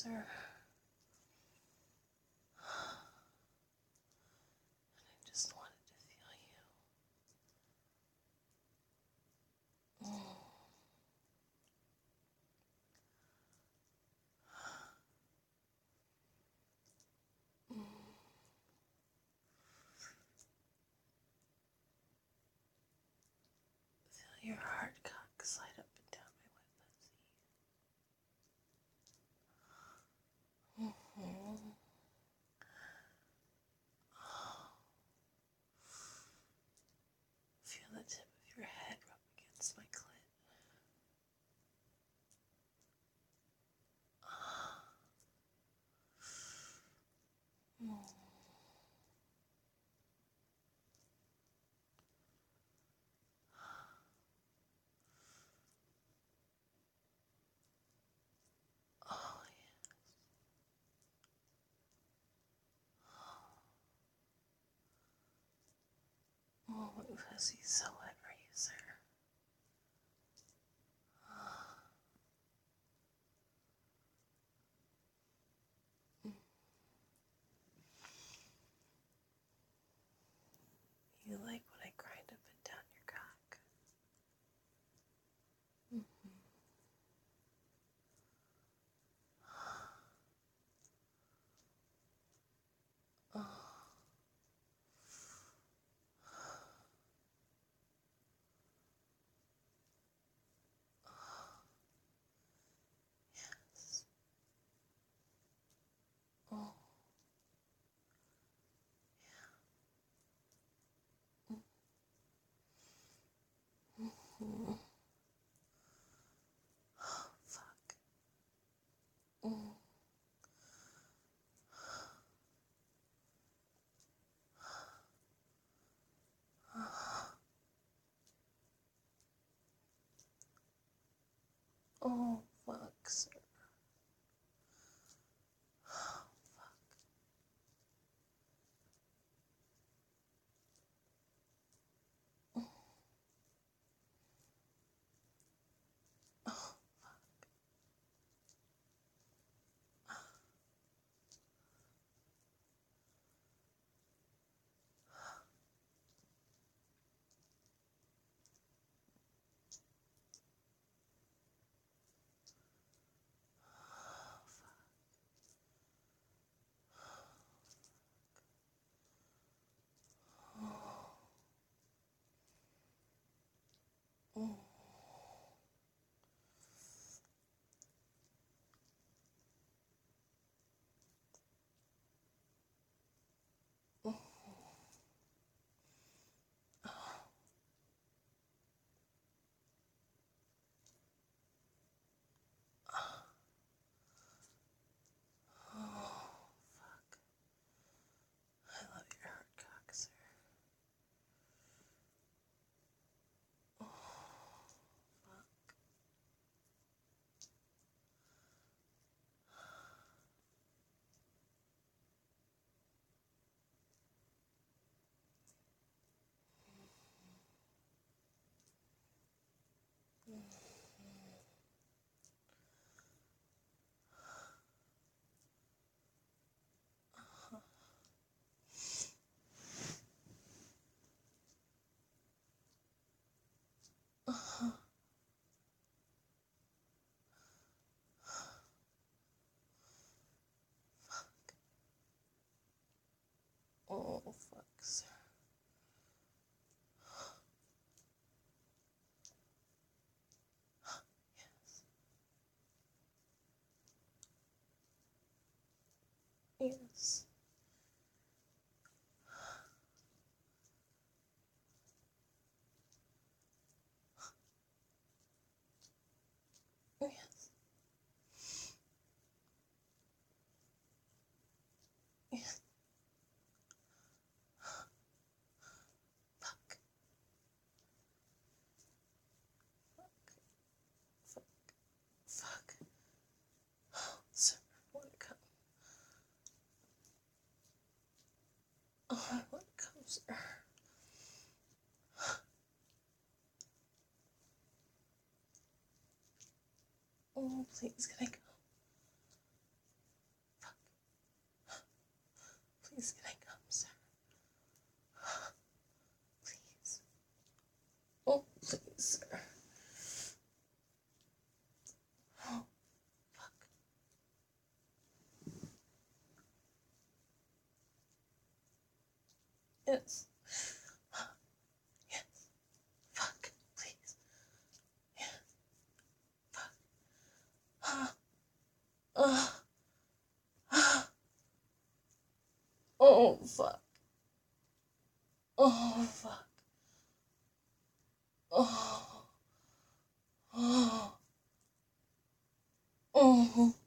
sir. And I just wanted to feel you. Feel your heart cock slide up and down my wet pussy. Feel the tip of your head rub against my clit. Oh, yes. Oh, my pussy's so wet for you, sir. You like when I grind up and down your cock? Oh, yes. Oh, fuck. Oh, fuck, sir. Oh, fuck. I love your hard cock, sir. Oh, fuck. Oh, fuck, sir. Yes. Yes. Yes. Fuck. Fuck. Fuck. Oh, sir, I want to come. Oh, I want to come, sir. Oh, please, can I go? Please can I come, sir? Please. Oh, please, sir. Oh, fuck. Yes. Yes. Fuck. Please. Yes. Fuck. Oh, fuck. Oh, fuck. Oh. Oh. Oh.